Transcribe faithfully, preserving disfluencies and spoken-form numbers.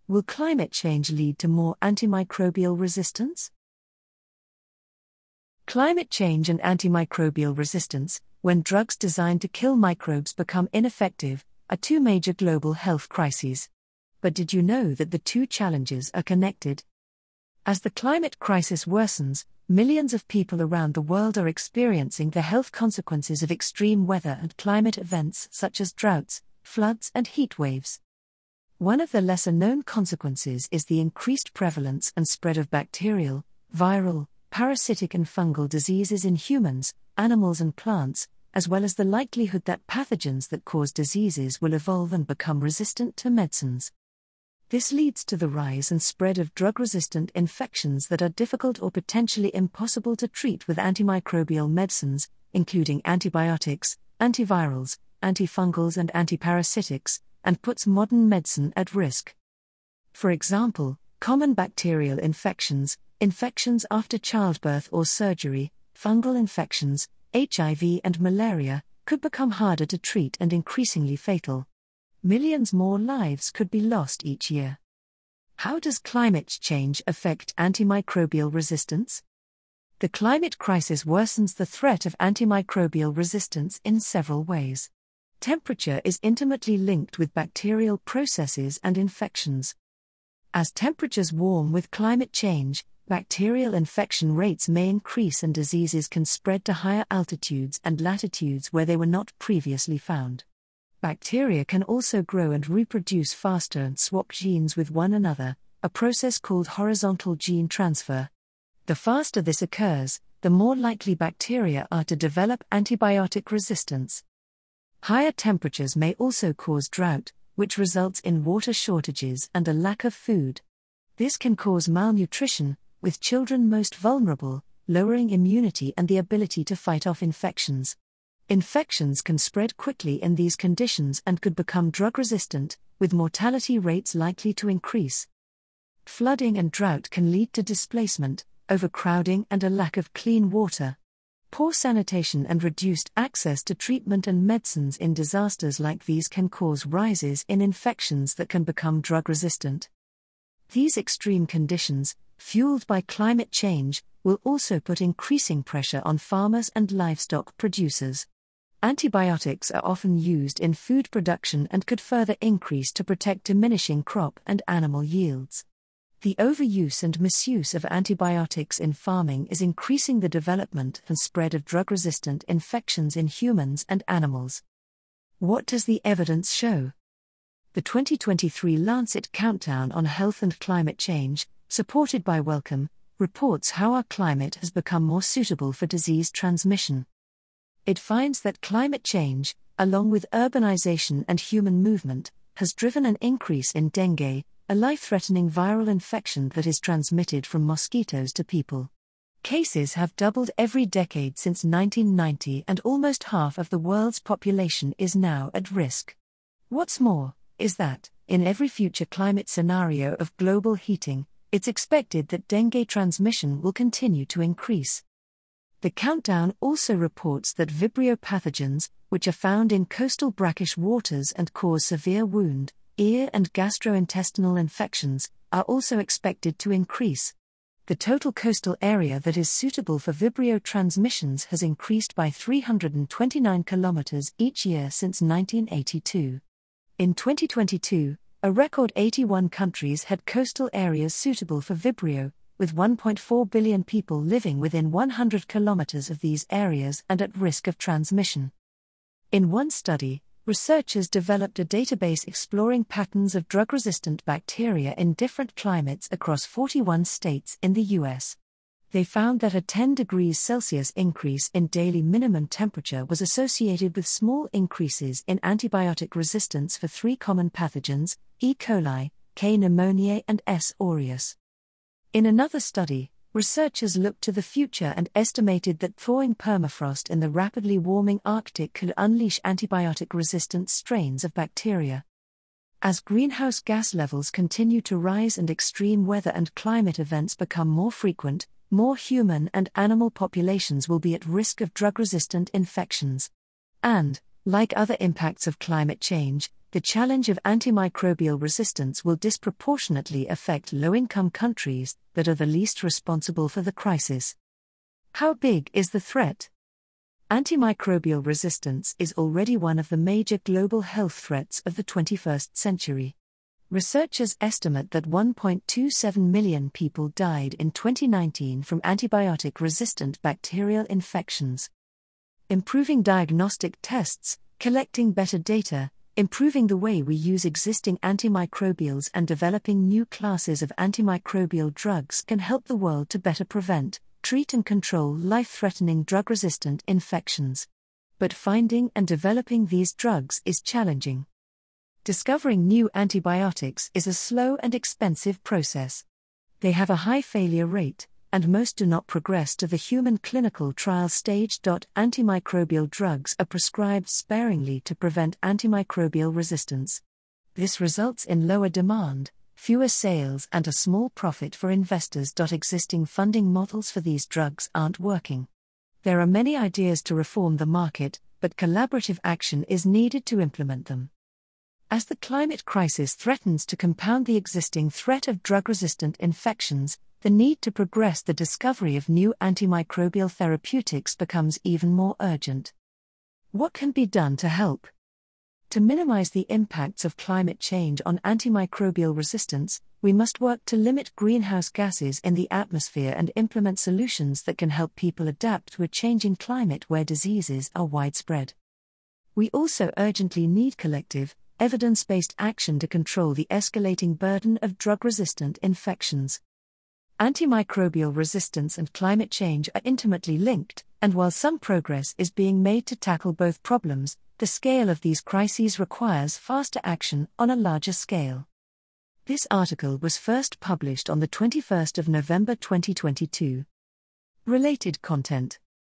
Will climate change lead to more antimicrobial resistance? Climate change and antimicrobial resistance, when drugs designed to kill microbes become ineffective, are two major global health crises. But did you know that the two challenges are connected? As the climate crisis worsens, millions of people around the world are experiencing the health consequences of extreme weather and climate events such as droughts, floods, and heat waves. One of the lesser-known consequences is the increased prevalence and spread of bacterial, viral, parasitic and fungal diseases in humans, animals and plants, as well as the likelihood that pathogens that cause diseases will evolve and become resistant to medicines. This leads to the rise and spread of drug-resistant infections that are difficult or potentially impossible to treat with antimicrobial medicines, including antibiotics, antivirals, antifungals and antiparasitics, and puts modern medicine at risk. For example, common bacterial infections, infections after childbirth or surgery, fungal infections, H I V and malaria, could become harder to treat and increasingly fatal. Millions more lives could be lost each year. How does climate change affect antimicrobial resistance? The climate crisis worsens the threat of antimicrobial resistance in several ways. Temperature is intimately linked with bacterial processes and infections. As temperatures warm with climate change, bacterial infection rates may increase and diseases can spread to higher altitudes and latitudes where they were not previously found. Bacteria can also grow and reproduce faster and swap genes with one another, a process called horizontal gene transfer. The faster this occurs, the more likely bacteria are to develop antibiotic resistance. Higher temperatures may also cause drought, which results in water shortages and a lack of food. This can cause malnutrition, with children most vulnerable, lowering immunity and the ability to fight off infections. Infections can spread quickly in these conditions and could become drug-resistant, with mortality rates likely to increase. Flooding and drought can lead to displacement, overcrowding and a lack of clean water. Poor sanitation and reduced access to treatment and medicines in disasters like these can cause rises in infections that can become drug-resistant. These extreme conditions, fueled by climate change, will also put increasing pressure on farmers and livestock producers. Antibiotics are often used in food production and could further increase to protect diminishing crop and animal yields. The overuse and misuse of antibiotics in farming is increasing the development and spread of drug-resistant infections in humans and animals. What does the evidence show? The twenty twenty-three Lancet Countdown on Health and Climate Change, supported by Wellcome, reports how our climate has become more suitable for disease transmission. It finds that climate change, along with urbanization and human movement, has driven an increase in dengue, a life-threatening viral infection that is transmitted from mosquitoes to people. Cases have doubled every decade since nineteen ninety and almost half of the world's population is now at risk. What's more, is that, in every future climate scenario of global heating, it's expected that dengue transmission will continue to increase. The countdown also reports that Vibrio pathogens, which are found in coastal brackish waters and cause severe wound, ear and gastrointestinal infections, are also expected to increase. The total coastal area that is suitable for Vibrio transmissions has increased by three hundred twenty-nine kilometers each year since nineteen eighty-two. In twenty twenty-two, a record eighty-one countries had coastal areas suitable for Vibrio, with one point four billion people living within one hundred kilometers of these areas and at risk of transmission. In one study, researchers developed a database exploring patterns of drug-resistant bacteria in different climates across forty-one states in the U S. They found that a ten degrees Celsius increase in daily minimum temperature was associated with small increases in antibiotic resistance for three common pathogens, E. coli, K. pneumoniae and S. aureus. In another study, researchers looked to the future and estimated that thawing permafrost in the rapidly warming Arctic could unleash antibiotic-resistant strains of bacteria. As greenhouse gas levels continue to rise and extreme weather and climate events become more frequent, more human and animal populations will be at risk of drug-resistant infections. And, like other impacts of climate change, the challenge of antimicrobial resistance will disproportionately affect low-income countries that are the least responsible for the crisis. How big is the threat? Antimicrobial resistance is already one of the major global health threats of the twenty-first century. Researchers estimate that one point two seven million people died in twenty nineteen from antibiotic-resistant bacterial infections. Improving diagnostic tests, collecting better data, improving the way we use existing antimicrobials and developing new classes of antimicrobial drugs can help the world to better prevent, treat and control life-threatening drug-resistant infections. But finding and developing these drugs is challenging. Discovering new antibiotics is a slow and expensive process. They have a high failure rate, and most do not progress to the human clinical trial stage. Antimicrobial drugs are prescribed sparingly to prevent antimicrobial resistance. This results in lower demand, fewer sales, and a small profit for investors. Existing funding models for these drugs aren't working. There are many ideas to reform the market, but collaborative action is needed to implement them. As the climate crisis threatens to compound the existing threat of drug-resistant infections, the need to progress the discovery of new antimicrobial therapeutics becomes even more urgent. What can be done to help? To minimize the impacts of climate change on antimicrobial resistance, we must work to limit greenhouse gases in the atmosphere and implement solutions that can help people adapt to a changing climate where diseases are widespread. We also urgently need collective, evidence-based action to control the escalating burden of drug-resistant infections. Antimicrobial resistance and climate change are intimately linked, and while some progress is being made to tackle both problems, the scale of these crises requires faster action on a larger scale. This article was first published on the twenty-first of November twenty twenty-two. Related content.